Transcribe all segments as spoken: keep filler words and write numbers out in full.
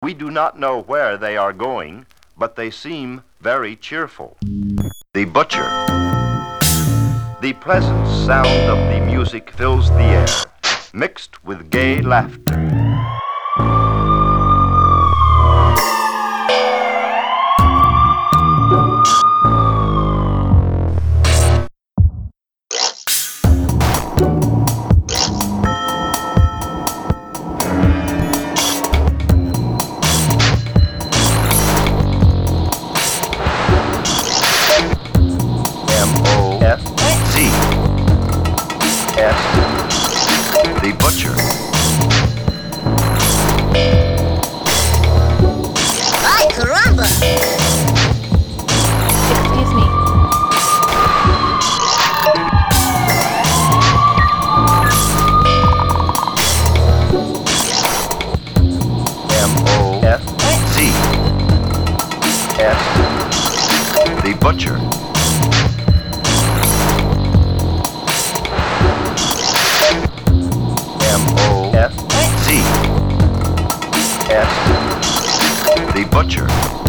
We do not know where they are going, but they seem very cheerful. The butcher. The pleasant sound of the music fills the air, mixed with gay laughter. The butcher. Ay, caramba! Excuse me. M O F Z S. The butcher. F Z S. The butcher.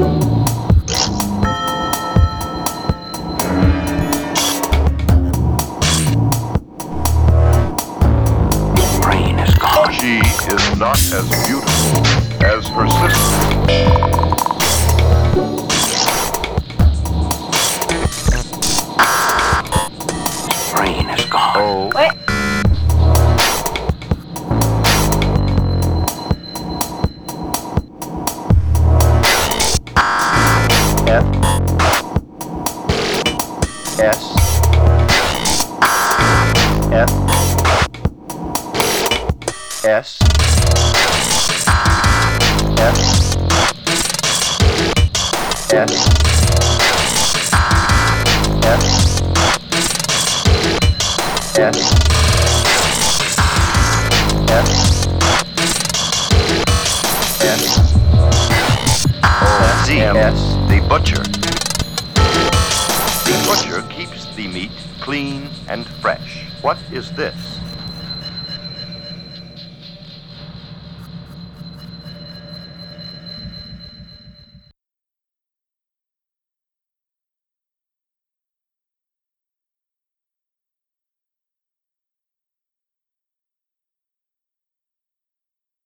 Rain is gone. She is not as beautiful as her sister. Rain is gone. Oh. Wait. F S F S F S F S F S O Z S. The butcher. The butcher keeps the meat clean and fresh. What is this?